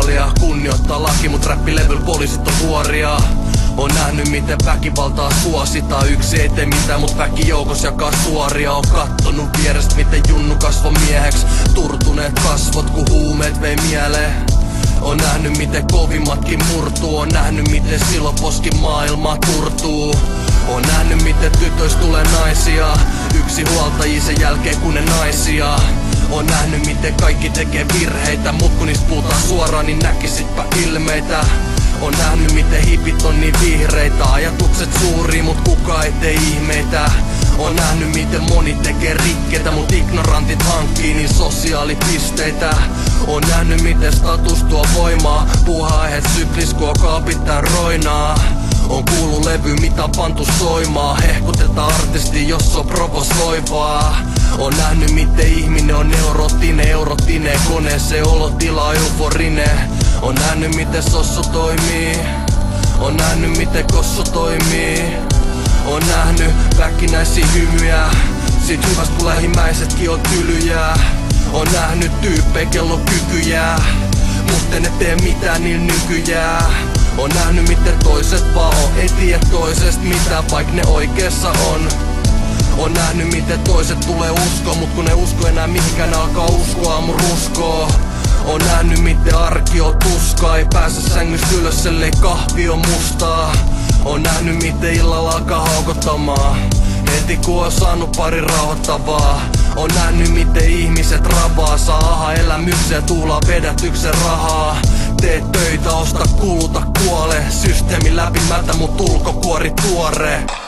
moraalia. Kunnioittaa laki, mut räppilevyl poliisit on huoria. On nähnyt miten väkivaltaa suositaan. Yksi ei tee mitään, mut väki joukos jakaa suoria. On kattonut vierestä miten junnu kasvo mieheks. Turtuneet kasvot ku huumeet vei mieleen. On nähnyt miten kovimmatkin murtuu. On nähnyt miten siloposkin maailma turtuu. On nähnyt miten tytöistä tulee naisia. Yksi huoltajia sen jälkeen kun ne naisia. On nähnyt miten kaikki tekee virheitä. Mut kun niistä puhutaan suoraan niin näkisitpä ilmeitä. On nähnyt miten hipit on niin vihreitä. Ajatukset suuria mut kukaan ei tee ihmeitä. On nähnyt miten moni tekee rikkeitä. Mut ignorantit hankkii niin sosiaalipisteitä. On nähnyt miten status tuo voimaa. Puuha-aiheet syklis kun kaapit tän roinaa. On kuullut levy mitä on pantu soimaa. Hehkutetaan artisti jos on provosoivaa. On nähnyt miten ihminen on eurotine koneeseen olotila euforinen. On nähnyt miten sossu toimii. On nähnyt miten kossu toimii. On nähnyt väkinäisiä hymyjä. Sit hyväst kun lähimmäisetkin on tylyjää. On nähnyt tyyppejä kello kykyjää. Mut en tee mitään niillä nykyjää. On nähnyt miten toiset vaan on. Ei tiedä toisesta mitään vaik ne oikeessa on. On nähnyt miten toiset tulee uskoon. Mut kun ne usko enää mihinkään ne alkaa uskoa mun ruskoo. On nähnyt miten arki on tuskaa. Ei pääse sängystä ylös ellei kahvi on mustaa. On nähnyt miten illalla alkaa haukottamaan. Heti kun on saanut pari rauhoittavaa. On nähnyt miten ihmiset rabaa. Saa elämyksiä tuulaa vedätyksen rahaa. Tee töitä, osta, kuluta, kuole. Systeemi läpimätä mut ulkokuori tuore.